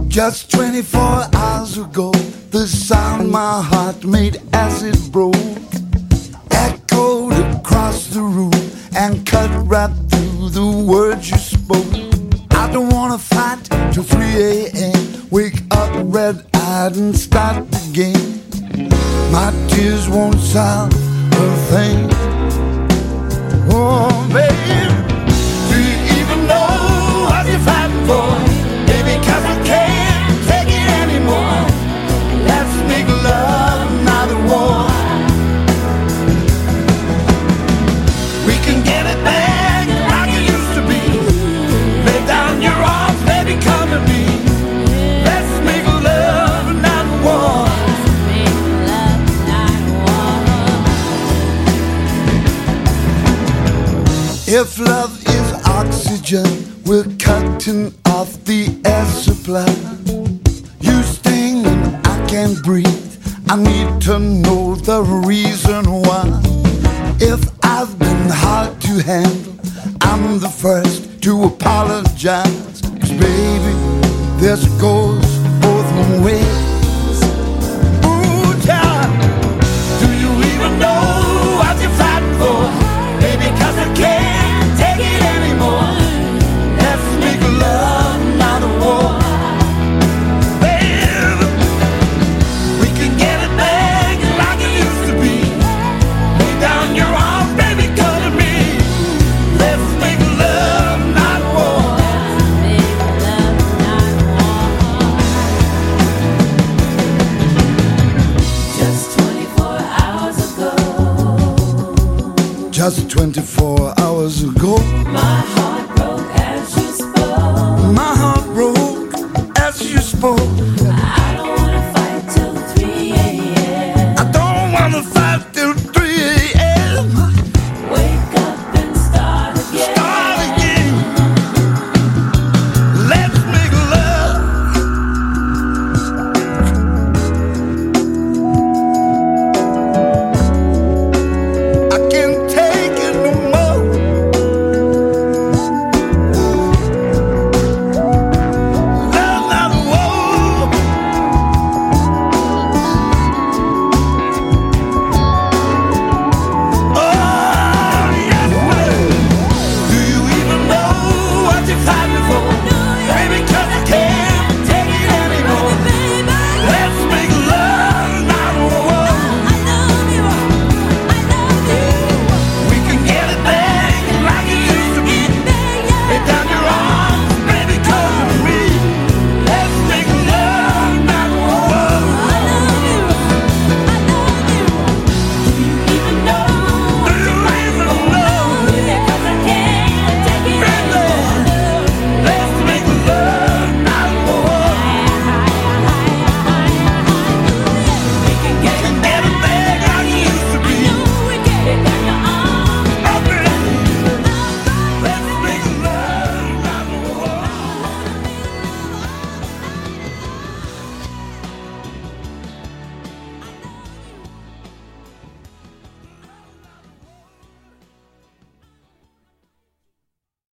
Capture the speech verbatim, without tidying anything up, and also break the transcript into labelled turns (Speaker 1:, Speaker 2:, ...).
Speaker 1: Just twenty-four hours ago, the sound my heart made as it broke echoed across the room and cut right through the words you spoke. I don't wanna fight till three a.m. Wake up red-eyed and start again. My tears won't solve a thing. Oh, babe, do you even know what you're fighting for? Baby, 'cause I can't take it anymore. Let's make love, not a war. We can get it back like it used to be. Lay down your arms, baby, come to me. Let's make love, not a war. If love is oxygen, we're cutting off the air supply. You sting and I can't breathe. I need to know the reason why. If I've been hard to handle, I'm the first to apologize. 'Cause baby, this goes both ways.